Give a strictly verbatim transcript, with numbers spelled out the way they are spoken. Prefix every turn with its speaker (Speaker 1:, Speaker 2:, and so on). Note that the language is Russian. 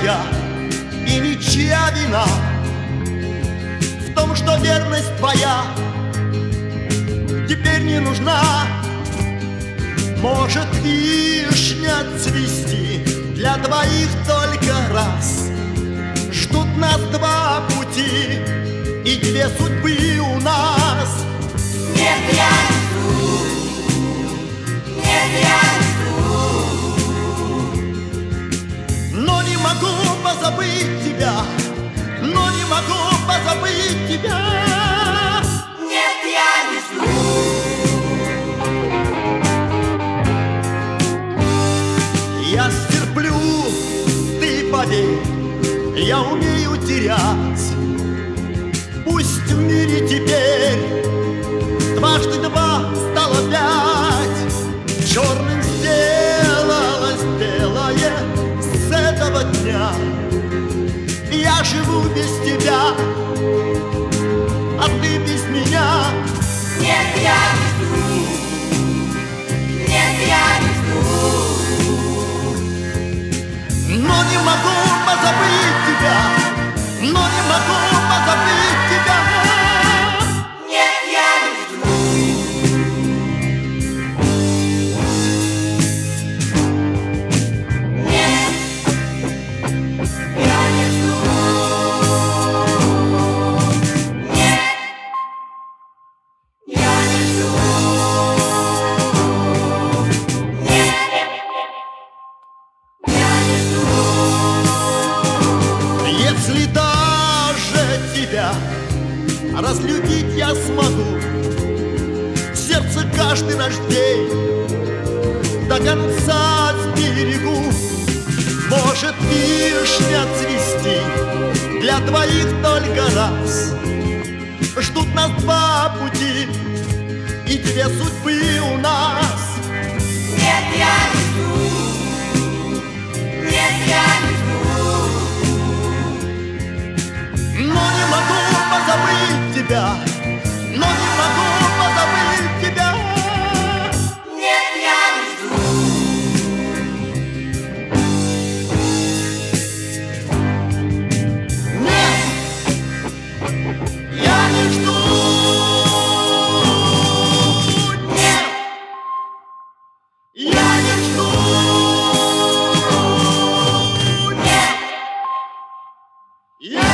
Speaker 1: моя и ничья вина в том, что верность твоя теперь не нужна. Может вишня цвести для двоих только раз. Ждут нас два пути и две судьбы у нас.
Speaker 2: Нет, я не жду, нет, я не жду.
Speaker 1: Но не могу позабыть тебя, но не могу позабыть тебя.
Speaker 2: Нет, я не жду.
Speaker 1: Я стерплю, ты поверь, я умею терять. Пусть в мире теперь дважды два стало пять. Черным сделалось белое с этого дня. Я живу без тебя, а ты без меня.
Speaker 2: Нет, я не жду, нет, я не жду.
Speaker 1: Но не могу позабыть тебя, но не могу позабыть тебя.
Speaker 2: Нет, я не жду. Нет, я не жду. Нет, я не жду. Нет, я не жду.
Speaker 1: Если даже тебя разлюбить я смогу, в сердце каждый наш день до конца сберегу. Может вишня цвести для двоих только раз. Ждут нас два пути и две судьбы у нас.
Speaker 2: Нет, я не жду. Нет, я не жду.
Speaker 1: Но не могу позабыть тебя, но не могу позабыть тебя.
Speaker 2: Нет, я не жду.
Speaker 1: Нет, я не жду. Нет, я не жду. Нет, я